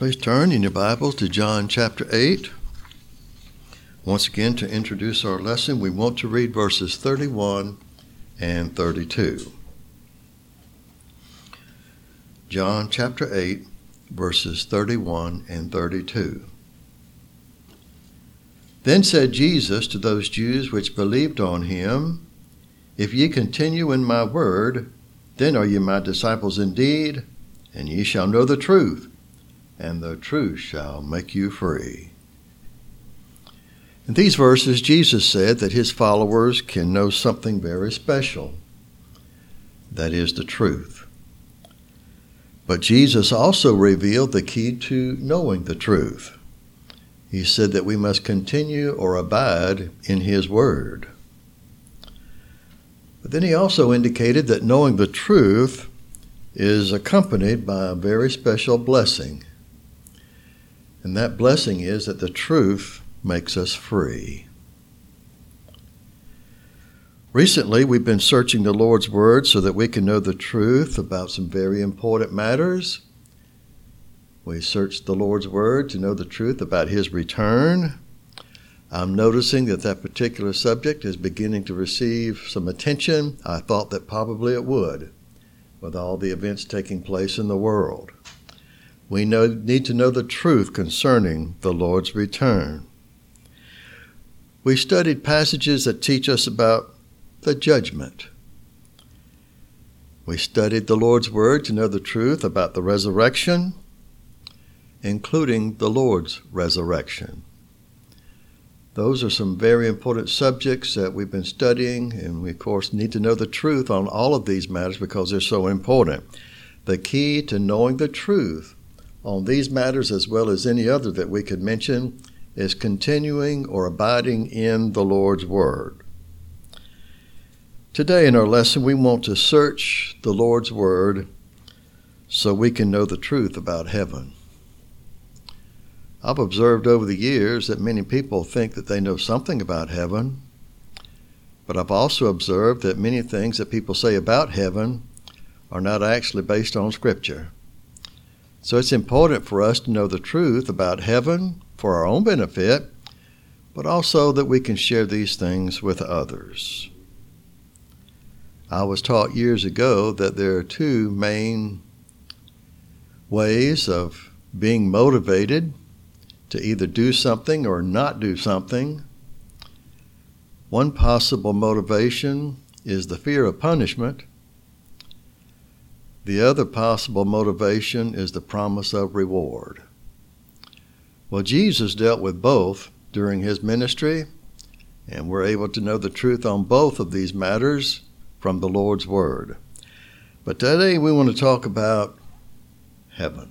Please turn in your Bibles to John chapter 8. Once again, to introduce our lesson, we want to read verses 31 and 32. John chapter 8, verses 31 and 32. Then said Jesus to those Jews which believed on him, If ye continue in my word, then are ye my disciples indeed, and ye shall know the truth, and the truth shall make you free. In these verses, Jesus said that his followers can know something very special. That is the truth. But Jesus also revealed the key to knowing the truth. He said that we must continue or abide in his word. But then he also indicated that knowing the truth is accompanied by a very special blessing. And that blessing is that the truth makes us free. Recently, we've been searching the Lord's Word so that we can know the truth about some very important matters. We searched the Lord's Word to know the truth about his return. I'm noticing that particular subject is beginning to receive some attention. I thought that probably it would, with all the events taking place in the world. We need to know the truth concerning the Lord's return. We studied passages that teach us about the judgment. We studied the Lord's Word to know the truth about the resurrection, including the Lord's resurrection. Those are some very important subjects that we've been studying, and we, of course, need to know the truth on all of these matters because they're so important. The key to knowing the truth on these matters, as well as any other that we could mention, is continuing or abiding in the Lord's Word. Today in our lesson, we want to search the Lord's Word so we can know the truth about heaven. I've observed over the years that many people think that they know something about heaven, but I've also observed that many things that people say about heaven are not actually based on Scripture. So it's important for us to know the truth about heaven for our own benefit, but also that we can share these things with others. I was taught years ago that there are two main ways of being motivated to either do something or not do something. One possible motivation is the fear of punishment. The other possible motivation is the promise of reward. Well, Jesus dealt with both during his ministry, and we're able to know the truth on both of these matters from the Lord's Word. But today we want to talk about heaven.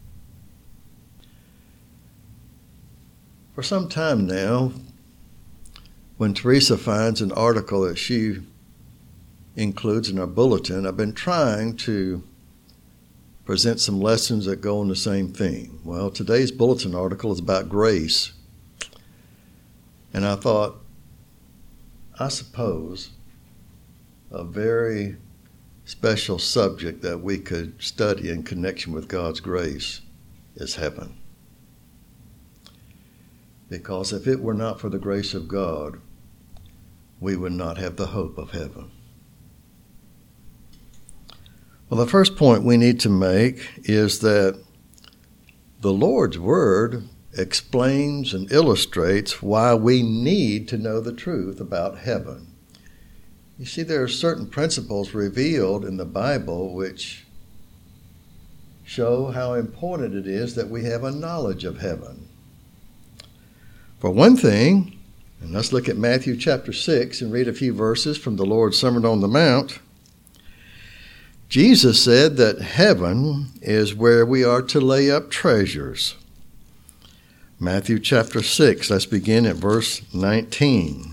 For some time now, when Teresa finds an article that she includes in our bulletin, I've been trying to present some lessons that go on the same theme. Well, today's bulletin article is about grace. And I thought, I suppose, a very special subject that we could study in connection with God's grace is heaven. Because if it were not for the grace of God, we would not have the hope of heaven. Well, the first point we need to make is that the Lord's Word explains and illustrates why we need to know the truth about heaven. You see, there are certain principles revealed in the Bible which show how important it is that we have a knowledge of heaven. For one thing, and let's look at Matthew chapter 6 and read a few verses from the Lord's Sermon on the Mount. Jesus said that heaven is where we are to lay up treasures. Matthew chapter 6, let's begin at verse 19.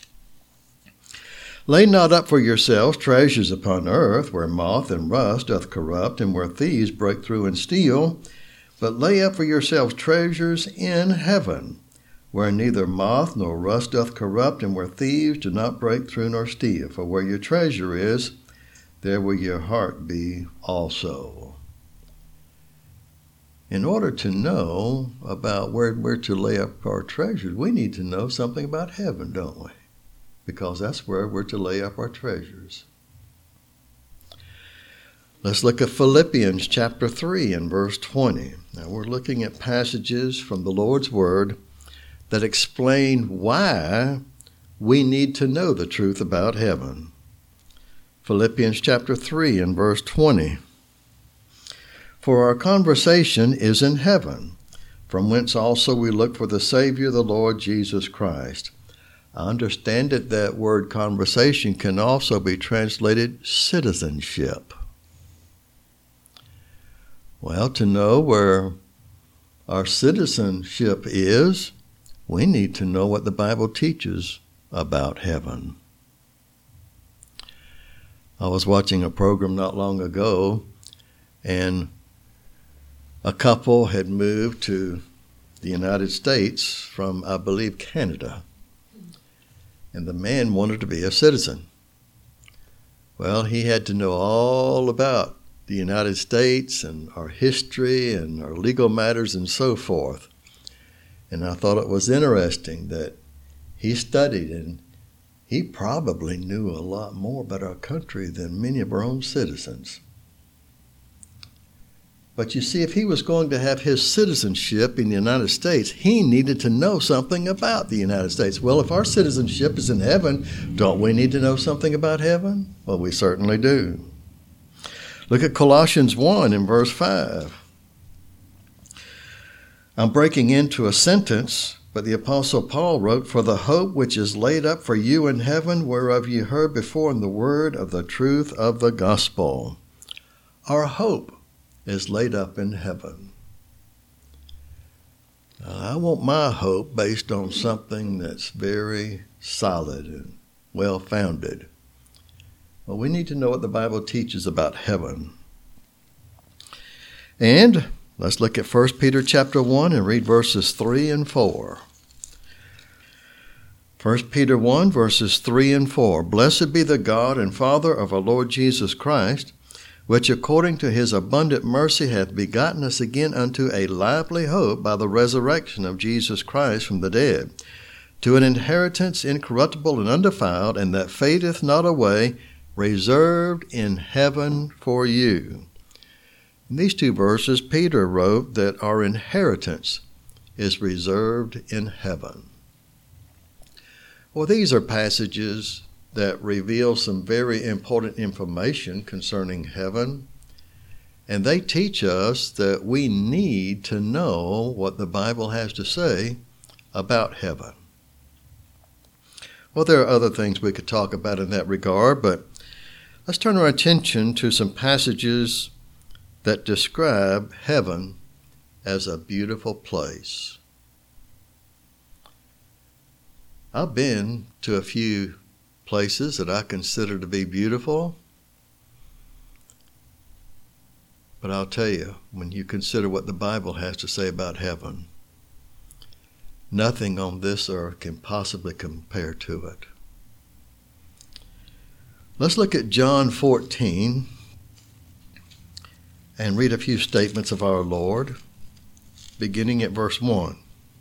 Lay not up for yourselves treasures upon earth, where moth and rust doth corrupt, and where thieves break through and steal, but lay up for yourselves treasures in heaven, where neither moth nor rust doth corrupt, and where thieves do not break through nor steal. For where your treasure is, there will your heart be also. In order to know about where we're to lay up our treasures, we need to know something about heaven, don't we? Because that's where we're to lay up our treasures. Let's look at Philippians chapter 3 and verse 20. Now we're looking at passages from the Lord's Word that explain why we need to know the truth about heaven. Philippians chapter 3 and verse 20. For our conversation is in heaven, from whence also we look for the Savior, the Lord Jesus Christ. I understand that word conversation can also be translated citizenship. Well, to know where our citizenship is, we need to know what the Bible teaches about heaven. I was watching a program not long ago, and a couple had moved to the United States from, I believe, Canada. And the man wanted to be a citizen. Well, he had to know all about the United States and our history and our legal matters and so forth. And I thought it was interesting that he studied, and he probably knew a lot more about our country than many of our own citizens. But you see, if he was going to have his citizenship in the United States, he needed to know something about the United States. Well, if our citizenship is in heaven, don't we need to know something about heaven? Well, we certainly do. Look at Colossians 1 in verse 5. I'm breaking into a sentence, but the Apostle Paul wrote, For the hope which is laid up for you in heaven, whereof you heard before in the word of the truth of the gospel. Our hope is laid up in heaven. I want my hope based on something that's very solid and well-founded. Well, we need to know what the Bible teaches about heaven. And let's look at 1 Peter chapter 1 and read verses 3 and 4. 1 Peter 1 verses 3 and 4. Blessed be the God and Father of our Lord Jesus Christ, which according to his abundant mercy hath begotten us again unto a lively hope by the resurrection of Jesus Christ from the dead, to an inheritance incorruptible and undefiled, and that fadeth not away, reserved in heaven for you. In these two verses, Peter wrote that our inheritance is reserved in heaven. Well, these are passages that reveal some very important information concerning heaven, and they teach us that we need to know what the Bible has to say about heaven. Well, there are other things we could talk about in that regard, but let's turn our attention to some passages that describe heaven as a beautiful place. I've been to a few places that I consider to be beautiful, but I'll tell you, when you consider what the Bible has to say about heaven, nothing on this earth can possibly compare to it. Let's look at John 14 and read a few statements of our Lord, beginning at verse 1.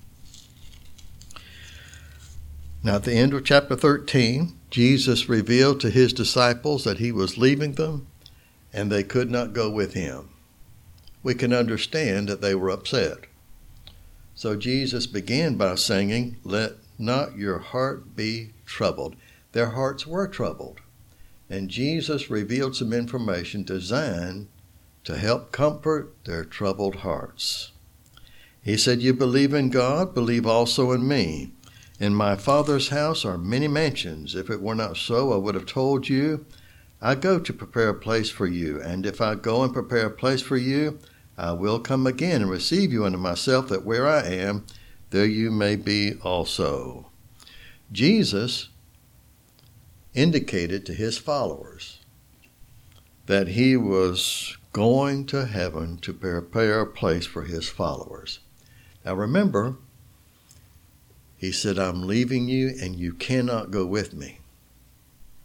Now at the end of chapter 13, Jesus revealed to his disciples that he was leaving them and they could not go with him. We can understand that they were upset. So Jesus began by saying, Let not your heart be troubled. Their hearts were troubled. And Jesus revealed some information designed to help comfort their troubled hearts. He said, You believe in God, believe also in me. In my Father's house are many mansions. If it were not so, I would have told you. I go to prepare a place for you. And if I go and prepare a place for you, I will come again and receive you unto myself, that where I am, there you may be also. Jesus indicated to his followers that he was going to heaven to prepare a place for his followers. Now remember, he said, I'm leaving you and you cannot go with me.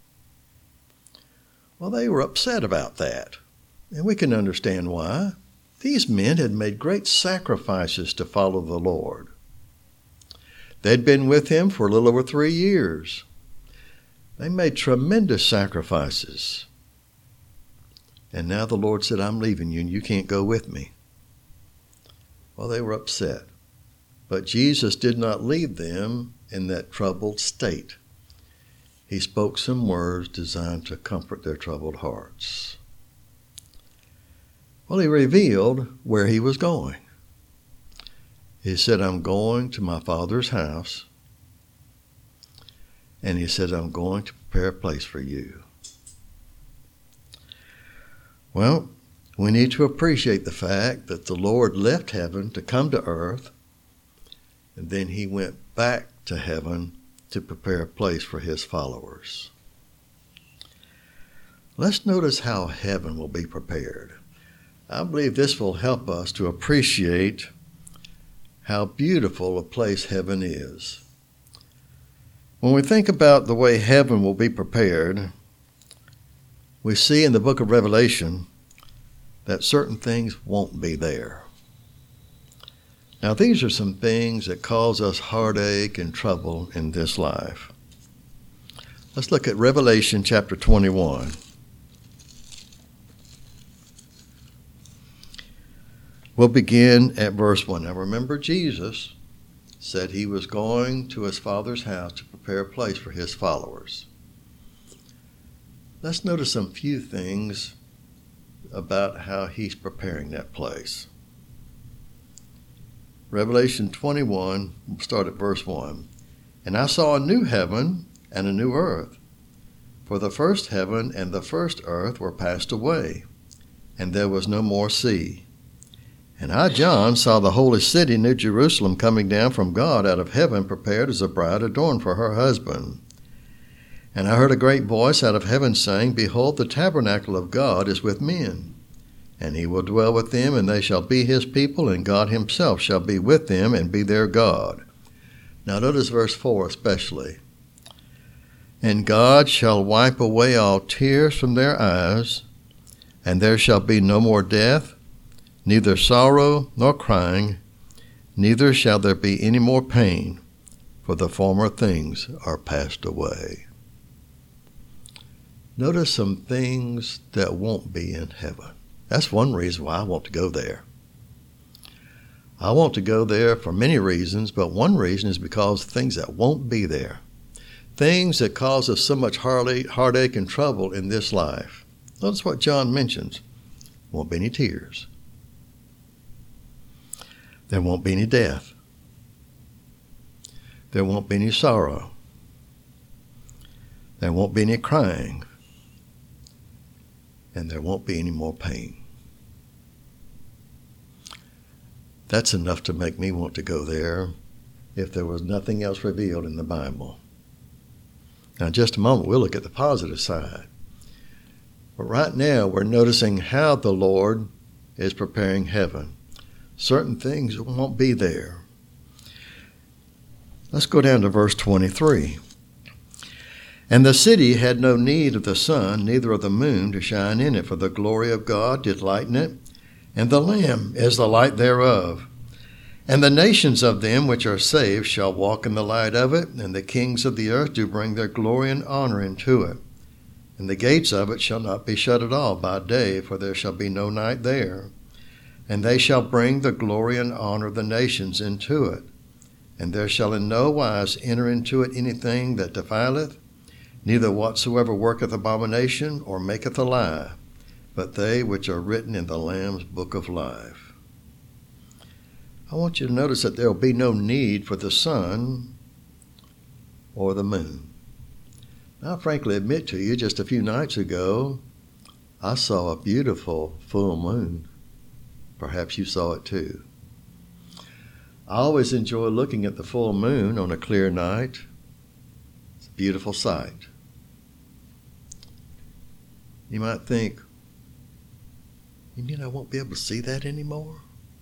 Well, they were upset about that, and we can understand why. These men had made great sacrifices to follow the Lord. They'd been with him for a little over 3 years. They made tremendous sacrifices. And now the Lord said, I'm leaving you and you can't go with me. Well, they were upset. But Jesus did not leave them in that troubled state. He spoke some words designed to comfort their troubled hearts. Well, he revealed where he was going. He said, I'm going to my Father's house. And he said, I'm going to prepare a place for you. Well, we need to appreciate the fact that the Lord left heaven to come to earth, and then he went back to heaven to prepare a place for his followers. Let's notice how heaven will be prepared. I believe this will help us to appreciate how beautiful a place heaven is. When we think about the way heaven will be prepared, we see in the book of Revelation that certain things won't be there. Now, these are some things that cause us heartache and trouble in this life. Let's look at Revelation chapter 21. We'll begin at verse 1. Now remember, Jesus said he was going to his Father's house to prepare a place for his followers. Let's notice some few things about how he's preparing that place. Revelation 21, we'll start at verse 1. And I saw a new heaven and a new earth, for the first heaven and the first earth were passed away, and there was no more sea. And I, John, saw the holy city, New Jerusalem, coming down from God out of heaven, prepared as a bride adorned for her husband. And I heard a great voice out of heaven saying, Behold, the tabernacle of God is with men, and he will dwell with them, and they shall be his people, and God himself shall be with them and be their God. Now notice verse 4 especially. And God shall wipe away all tears from their eyes, and there shall be no more death, neither sorrow nor crying, neither shall there be any more pain, for the former things are passed away. Notice some things that won't be in heaven. That's one reason why I want to go there. I want to go there for many reasons, but one reason is because of things that won't be there. Things that cause us so much heartache and trouble in this life. Notice what John mentions. Won't be any tears. There won't be any death. There won't be any sorrow. There won't be any crying. And there won't be any more pain. That's enough to make me want to go there if there was nothing else revealed in the Bible. Now, in just a moment, we'll look at the positive side. But right now, we're noticing how the Lord is preparing heaven. Certain things won't be there. Let's go down to verse 23. And the city had no need of the sun, neither of the moon to shine in it, for the glory of God did lighten it, and the Lamb is the light thereof. And the nations of them which are saved shall walk in the light of it, and the kings of the earth do bring their glory and honor into it. And the gates of it shall not be shut at all by day, for there shall be no night there. And they shall bring the glory and honor of the nations into it. And there shall in no wise enter into it anything that defileth, neither whatsoever worketh abomination or maketh a lie, but they which are written in the Lamb's book of life. I want you to notice that there will be no need for the sun or the moon. Now, I'll frankly admit to you, just a few nights ago, I saw a beautiful full moon. Perhaps you saw it too. I always enjoy looking at the full moon on a clear night. It's a beautiful sight. You might think, you mean I won't be able to see that anymore?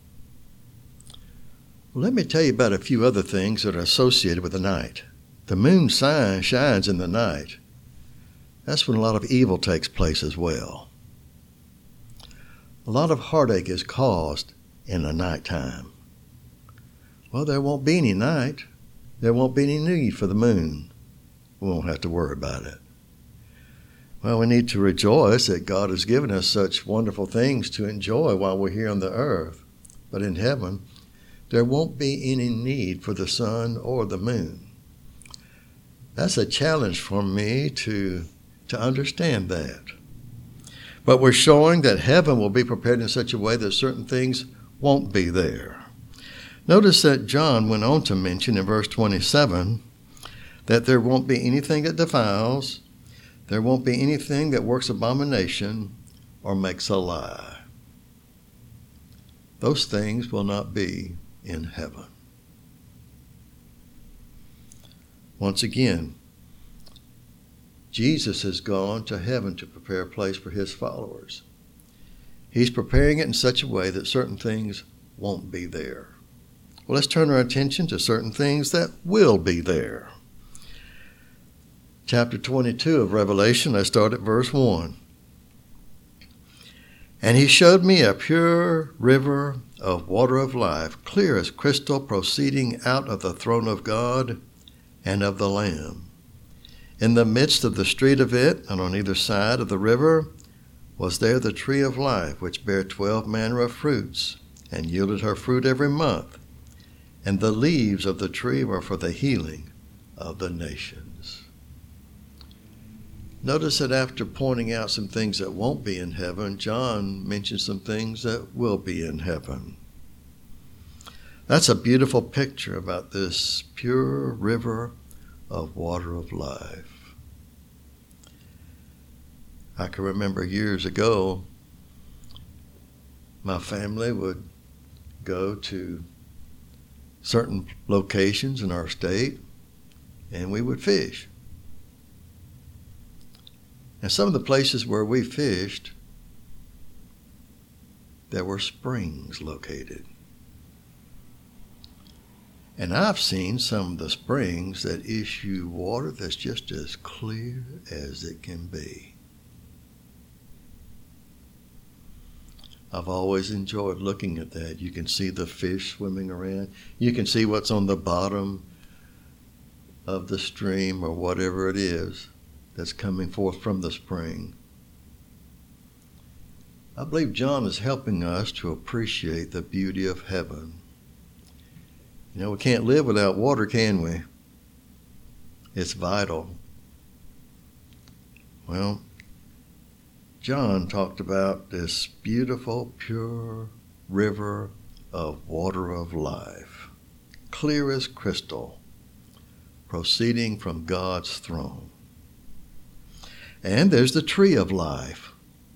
Well, let me tell you about a few other things that are associated with the night. The moon shines in the night. That's when a lot of evil takes place as well. A lot of heartache is caused in the nighttime. Well, there won't be any night. There won't be any need for the moon. We won't have to worry about it. Well, we need to rejoice that God has given us such wonderful things to enjoy while we're here on the earth. But in heaven, there won't be any need for the sun or the moon. That's a challenge for me to understand that. But we're showing that heaven will be prepared in such a way that certain things won't be there. Notice that John went on to mention in verse 27 that there won't be anything that defiles, there won't be anything that works abomination or makes a lie. Those things will not be in heaven. Once again, Jesus has gone to heaven to prepare a place for his followers. He's preparing it in such a way that certain things won't be there. Well, let's turn our attention to certain things that will be there. Chapter 22 of Revelation, I start at verse 1. And he showed me a pure river of water of life, clear as crystal, proceeding out of the throne of God and of the Lamb. In the midst of the street of it, and on either side of the river, was there the tree of life, which bare 12 manner of fruits, and yielded her fruit every month. And the leaves of the tree were for the healing of the nations. Notice that after pointing out some things that won't be in heaven, John mentions some things that will be in heaven. That's a beautiful picture about this pure river of water of life. I can remember years ago, my family would go to certain locations in our state, and we would fish. And some of the places where we fished, there were springs located. And I've seen some of the springs that issue water that's just as clear as it can be. I've always enjoyed looking at that. You can see the fish swimming around. You can see what's on the bottom of the stream or whatever it is that's coming forth from the spring. I believe John is helping us to appreciate the beauty of heaven. You know, we can't live without water, can we? It's vital. Well, John talked about this beautiful, pure river of water of life, clear as crystal, proceeding from God's throne. And there's the tree of life.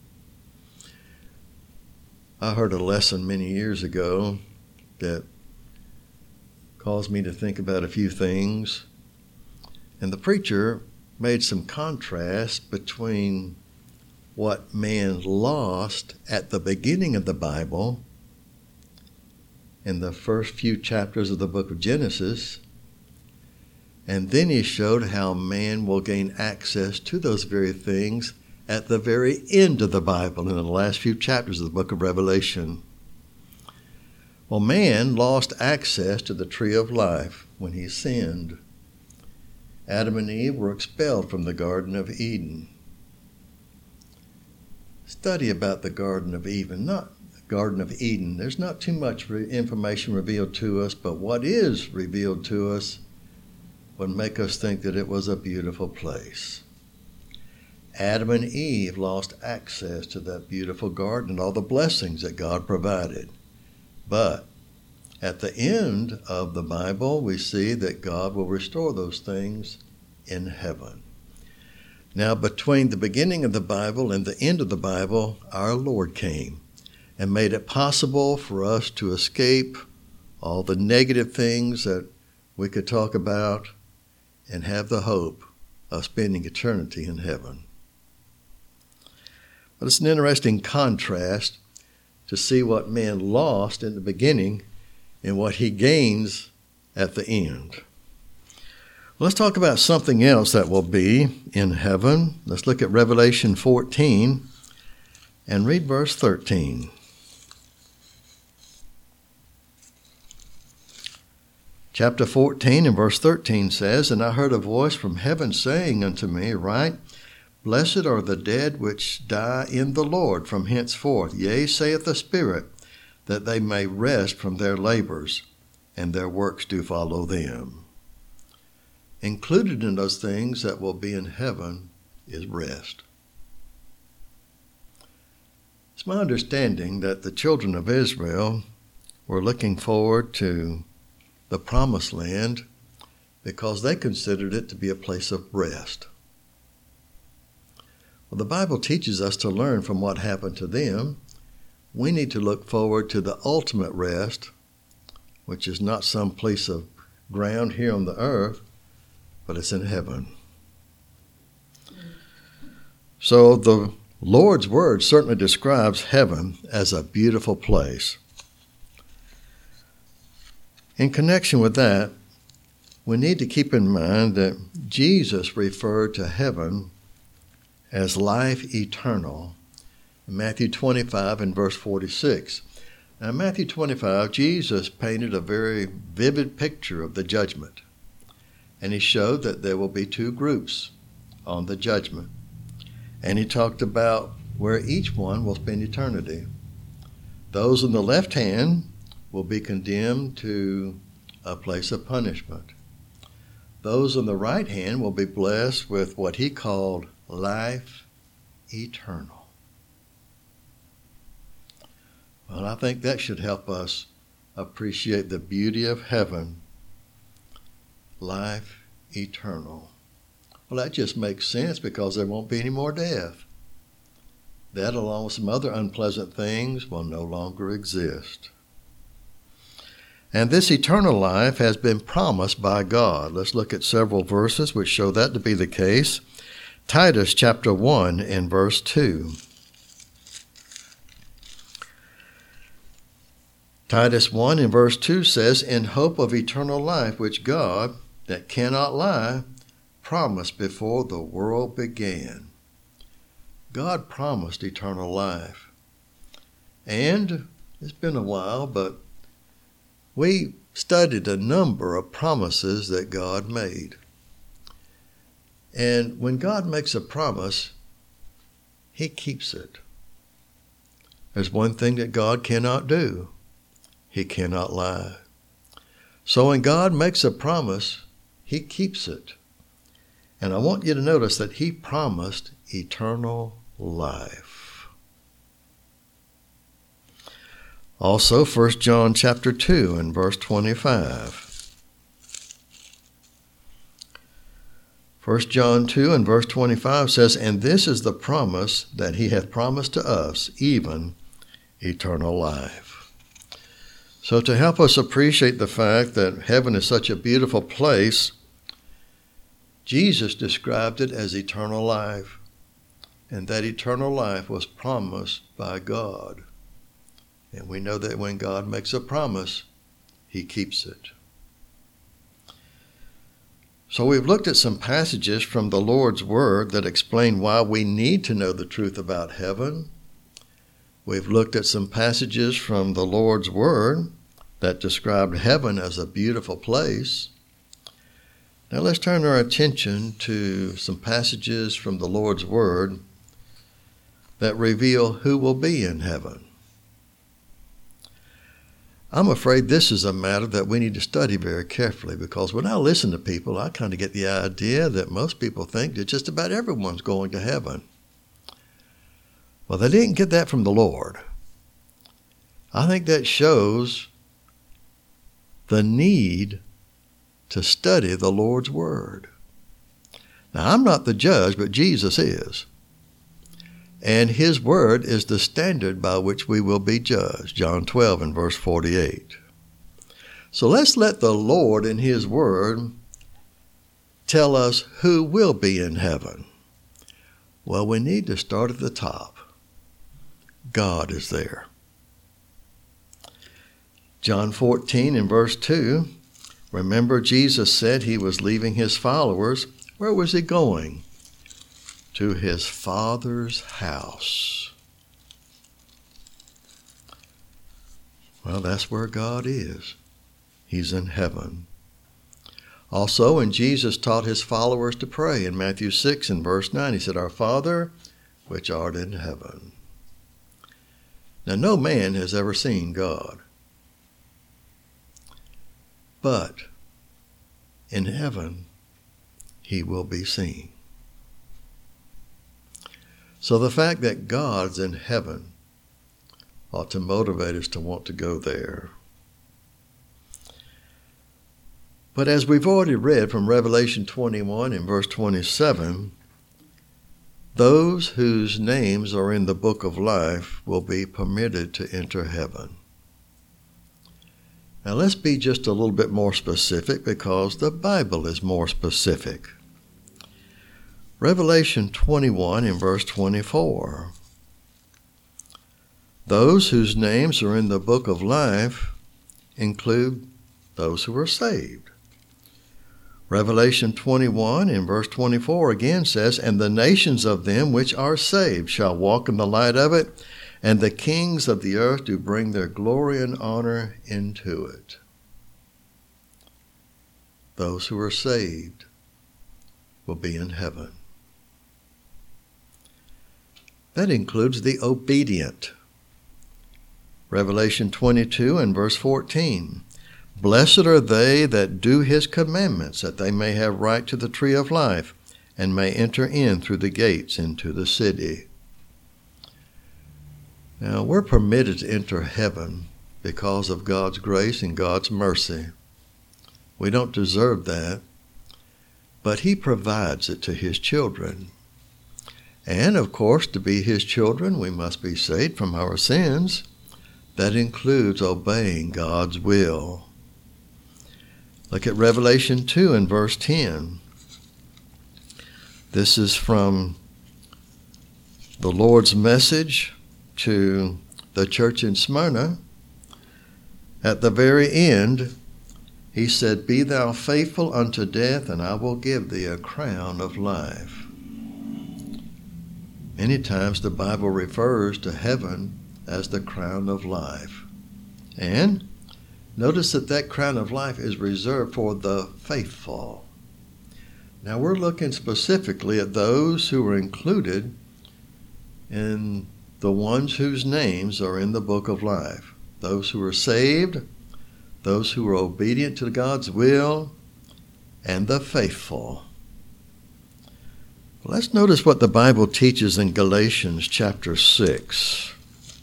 I heard a lesson many years ago that caused me to think about a few things. And the preacher made some contrast between what man lost at the beginning of the Bible in the first few chapters of the book of Genesis, and then he showed how man will gain access to those very things at the very end of the Bible, in the last few chapters of the book of Revelation. Well, man lost access to the tree of life when he sinned. Adam and Eve were expelled from the Garden of Eden. Study about the Garden of Eden, not the Garden of Eden. There's not too much information revealed to us, but what is revealed to us would make us think that it was a beautiful place. Adam and Eve lost access to that beautiful garden and all the blessings that God provided. But at the end of the Bible, we see that God will restore those things in heaven. Now, between the beginning of the Bible and the end of the Bible, our Lord came and made it possible for us to escape all the negative things that we could talk about and have the hope of spending eternity in heaven. But it's an interesting contrast to see what man lost in the beginning and what he gains at the end. Well, let's talk about something else that will be in heaven. Let's look at Revelation 14 and read verse 13. Chapter 14 and verse 13 says, And I heard a voice from heaven saying unto me, Write, Blessed are the dead which die in the Lord from henceforth. Yea, saith the Spirit, that they may rest from their labors, and their works do follow them. Included in those things that will be in heaven is rest. It's my understanding that the children of Israel were looking forward to the promised land because they considered it to be a place of rest. Well, the Bible teaches us to learn from what happened to them. We need to look forward to the ultimate rest, which is not some piece of ground here on the earth, but it's in heaven. So the Lord's Word certainly describes heaven as a beautiful place. In connection with that, we need to keep in mind that Jesus referred to heaven as life eternal in Matthew 25 and verse 46. Now, in Matthew 25, Jesus painted a very vivid picture of the judgment. And he showed that there will be two groups on the judgment. And he talked about where each one will spend eternity. Those on the left hand will be condemned to a place of punishment. Those on the right hand will be blessed with what he called life eternal. Well, I think that should help us appreciate the beauty of heaven. Life eternal. Well, that just makes sense because there won't be any more death. That, along with some other unpleasant things, will no longer exist. And this eternal life has been promised by God. Let's look at several verses which show that to be the case. Titus chapter 1 and verse 2. Titus 1 and verse 2 says, In hope of eternal life, which God, that cannot lie, promised before the world began. God promised eternal life. And it's been a while, but we studied a number of promises that God made. And when God makes a promise, he keeps it. There's one thing that God cannot do. He cannot lie. So when God makes a promise, he keeps it. And I want you to notice that he promised eternal life. Also, 1 John chapter 2 and verse 25. 1 John 2 and verse 25 says, And this is the promise that he hath promised to us, even eternal life. So to help us appreciate the fact that heaven is such a beautiful place, Jesus described it as eternal life, and that eternal life was promised by God. And we know that when God makes a promise, he keeps it. So we've looked at some passages from the Lord's Word that explain why we need to know the truth about heaven. We've looked at some passages from the Lord's Word that described heaven as a beautiful place. Now let's turn our attention to some passages from the Lord's Word that reveal who will be in heaven. I'm afraid this is a matter that we need to study very carefully, because when I listen to people, I kind of get the idea that most people think that just about everyone's going to heaven. Well, they didn't get that from the Lord. I think that shows the need to study the Lord's Word. Now, I'm not the judge, but Jesus is. And his word is the standard by which we will be judged. John 12 and verse 48. So let's let the Lord in his word tell us who will be in heaven. Well, we need to start at the top. God is there. John 14 and verse 2. Remember, Jesus said he was leaving his followers. Where was he going? To his Father's house. Well, that's where God is. He's in heaven. Also, when Jesus taught his followers to pray in Matthew 6 and verse 9, he said, "Our Father, which art in heaven." Now, no man has ever seen God, but in heaven he will be seen. So the fact that God's in heaven ought to motivate us to want to go there. But as we've already read from Revelation 21 and verse 27, those whose names are in the book of life will be permitted to enter heaven. Now let's be just a little bit more specific, because the Bible is more specific. Revelation 21 and verse 24. Those whose names are in the book of life include those who are saved. Revelation 21 in verse 24 again says, "And the nations of them which are saved shall walk in the light of it, and the kings of the earth do bring their glory and honor into it." Those who are saved will be in heaven. That includes the obedient. Revelation 22 and verse 14. "Blessed are they that do his commandments, that they may have right to the tree of life, and may enter in through the gates into the city." Now, we're permitted to enter heaven because of God's grace and God's mercy. We don't deserve that, but he provides it to his children. And, of course, to be his children, we must be saved from our sins. That includes obeying God's will. Look at Revelation 2 and verse 10. This is from the Lord's message to the church in Smyrna. At the very end, he said, "Be thou faithful unto death, and I will give thee a crown of life." Many times the Bible refers to heaven as the crown of life. And notice that that crown of life is reserved for the faithful. Now we're looking specifically at those who are included in the ones whose names are in the book of life. Those who are saved, those who are obedient to God's will, and the faithful. Let's notice what the Bible teaches in Galatians chapter 6.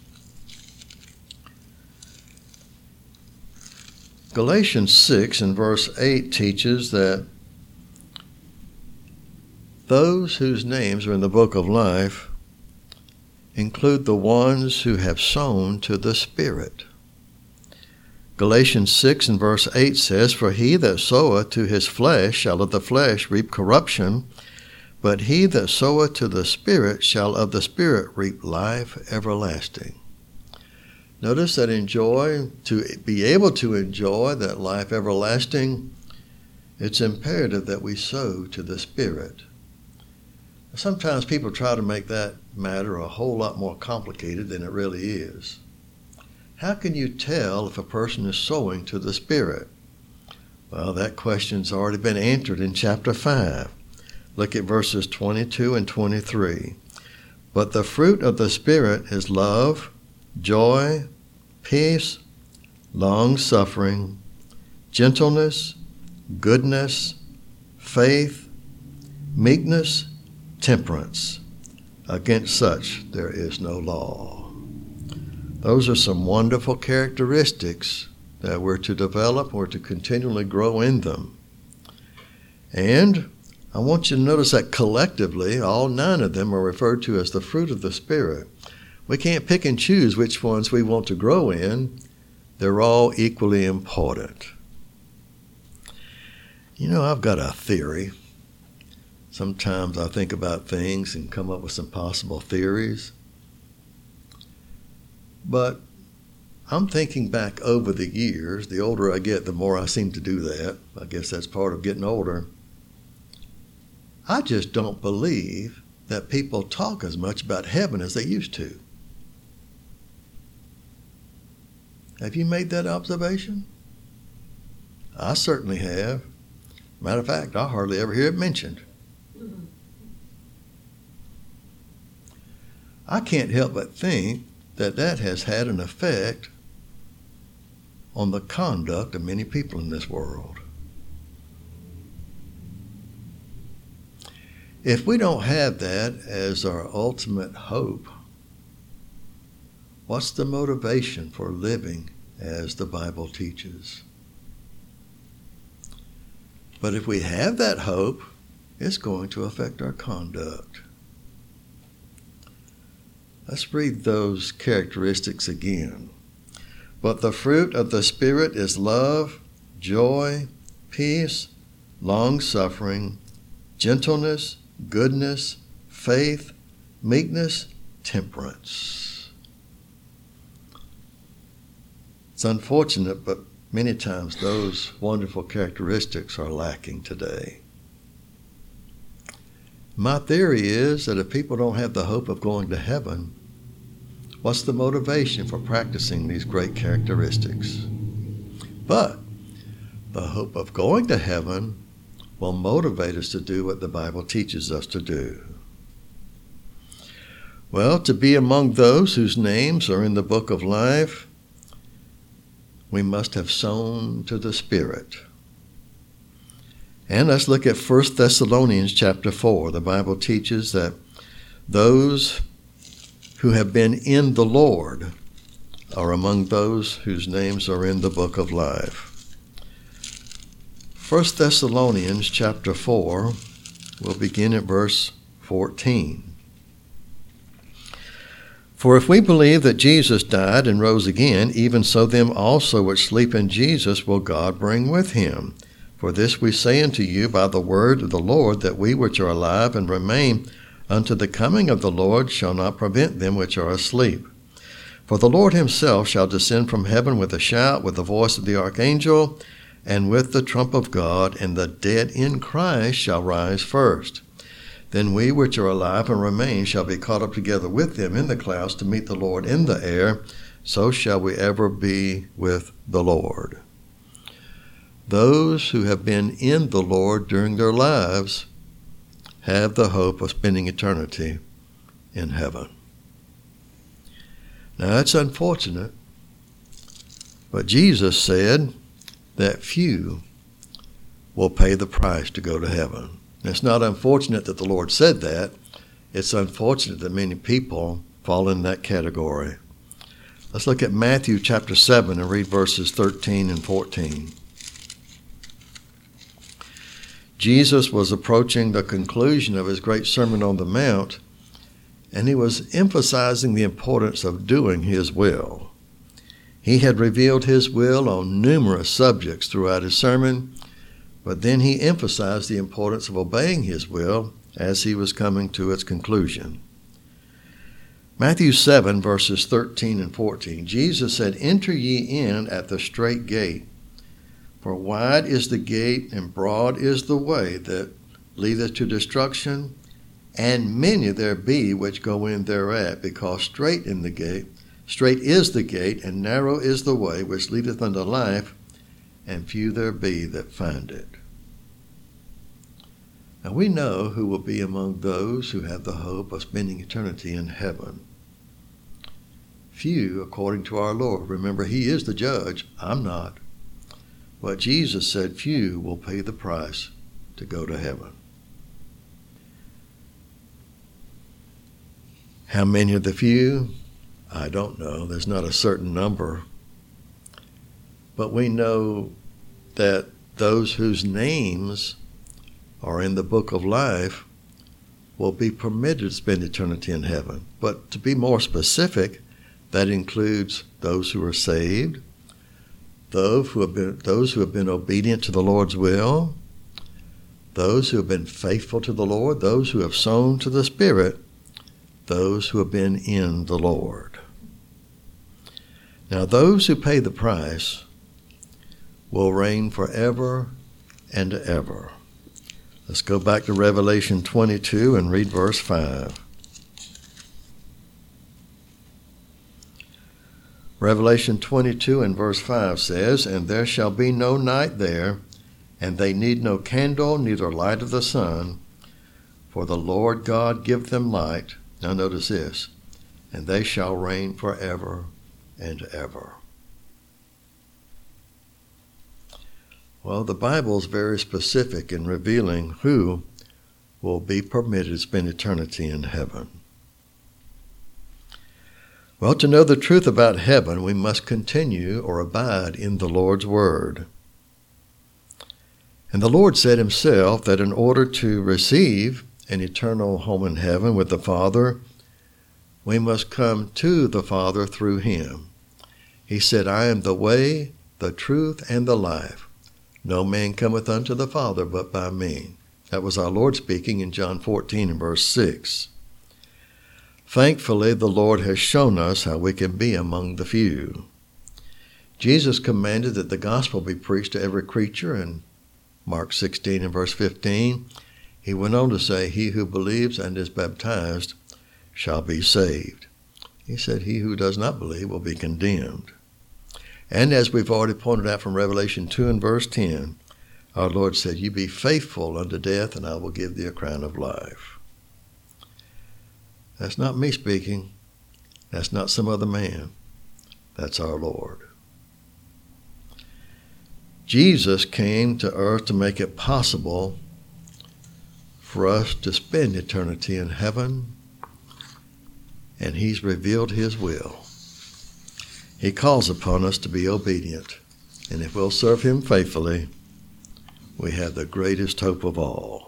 Galatians 6 and verse 8 teaches that those whose names are in the book of life include the ones who have sown to the Spirit. Galatians 6 and verse 8 says, "For he that soweth to his flesh shall of the flesh reap corruption, but he that soweth to the Spirit shall of the Spirit reap life everlasting." Notice that to be able to enjoy that life everlasting, it's imperative that we sow to the Spirit. Sometimes people try to make that matter a whole lot more complicated than it really is. How can you tell if a person is sowing to the Spirit? Well, that question's already been answered in chapter 5. Look at verses 22 and 23. "But the fruit of the Spirit is love, joy, peace, long-suffering, gentleness, goodness, faith, meekness, temperance. Against such there is no law." Those are some wonderful characteristics that we're to develop or to continually grow in them. And I want you to notice that collectively, all 9 of them are referred to as the fruit of the Spirit. We can't pick and choose which ones we want to grow in. They're all equally important. You know, I've got a theory. Sometimes I think about things and come up with some possible theories. But I'm thinking back over the years. The older I get, the more I seem to do that. I guess that's part of getting older. I just don't believe that people talk as much about heaven as they used to. Have you made that observation? I certainly have. Matter of fact, I hardly ever hear it mentioned. I can't help but think that that has had an effect on the conduct of many people in this world. If we don't have that as our ultimate hope, what's the motivation for living as the Bible teaches? But if we have that hope, it's going to affect our conduct. Let's read those characteristics again. But the fruit of the Spirit is love, joy, peace, long-suffering, gentleness, goodness, faith, meekness, temperance. It's unfortunate, but many times those wonderful characteristics are lacking today. My theory is that if people don't have the hope of going to heaven, what's the motivation for practicing these great characteristics? But the hope of going to heaven will motivate us to do what the Bible teaches us to do. Well, to be among those whose names are in the book of life, we must have sown to the Spirit. And let's look at 1 Thessalonians chapter 4. The Bible teaches that those who have been in the Lord are among those whose names are in the book of life. 1 Thessalonians chapter 4, we'll begin at verse 14. For if we believe that Jesus died and rose again, even so them also which sleep in Jesus will God bring with him. For this we say unto you by the word of the Lord, that we which are alive and remain unto the coming of the Lord shall not prevent them which are asleep. For the Lord himself shall descend from heaven with a shout, with the voice of the archangel, and with the trump of God, and the dead in Christ shall rise first. Then we which are alive and remain shall be caught up together with them in the clouds to meet the Lord in the air. So shall we ever be with the Lord. Those who have been in the Lord during their lives have the hope of spending eternity in heaven. Now that's unfortunate, but Jesus said that few will pay the price to go to heaven. It's not unfortunate that the Lord said that. It's unfortunate that many people fall in that category. Let's look at Matthew chapter 7 and read verses 13 and 14. Jesus was approaching the conclusion of his great Sermon on the Mount, and he was emphasizing the importance of doing his will. He had revealed his will on numerous subjects throughout his sermon, but then he emphasized the importance of obeying his will as he was coming to its conclusion. Matthew 7, verses 13 and 14, Jesus said, Enter ye in at the strait gate, for wide is the gate and broad is the way that leadeth to destruction, and many there be which go in thereat, because strait is the gate, and narrow is the way which leadeth unto life, and few there be that find it. Now we know who will be among those who have the hope of spending eternity in heaven. Few, according to our Lord. Remember, he is the judge. I'm not. But Jesus said few will pay the price to go to heaven. How many of the few? I don't know. There's not a certain number. But we know that those whose names are in the book of life will be permitted to spend eternity in heaven. But to be more specific, that includes those who are saved, those who have been obedient to the Lord's will, those who have been faithful to the Lord, those who have sown to the Spirit, those who have been in the Lord. Now those who pay the price will reign forever and ever. Let's go back to Revelation 22 and read verse 5. Revelation 22 and verse 5 says, And there shall be no night there, and they need no candle, neither light of the sun, for the Lord God give them light. Now notice this, and they shall reign forever and ever. Well, the Bible is very specific in revealing who will be permitted to spend eternity in heaven. Well, to know the truth about heaven, we must continue or abide in the Lord's Word. And the Lord said himself that in order to receive an eternal home in heaven with the Father, we must come to the Father through him. He said, I am the way, the truth, and the life. No man cometh unto the Father but by me. That was our Lord speaking in John 14 and verse 6. Thankfully, the Lord has shown us how we can be among the few. Jesus commanded that the gospel be preached to every creature in Mark 16 and verse 15. He went on to say, he who believes and is baptized shall be saved. He said, he who does not believe will be condemned. And as we've already pointed out from Revelation 2 and verse 10, our Lord said, you be faithful unto death, and I will give thee a crown of life. That's not me speaking. That's not some other man. That's our Lord. Jesus came to earth to make it possible for us to spend eternity in heaven, and he's revealed his will. He calls upon us to be obedient, and if we'll serve him faithfully, we have the greatest hope of all.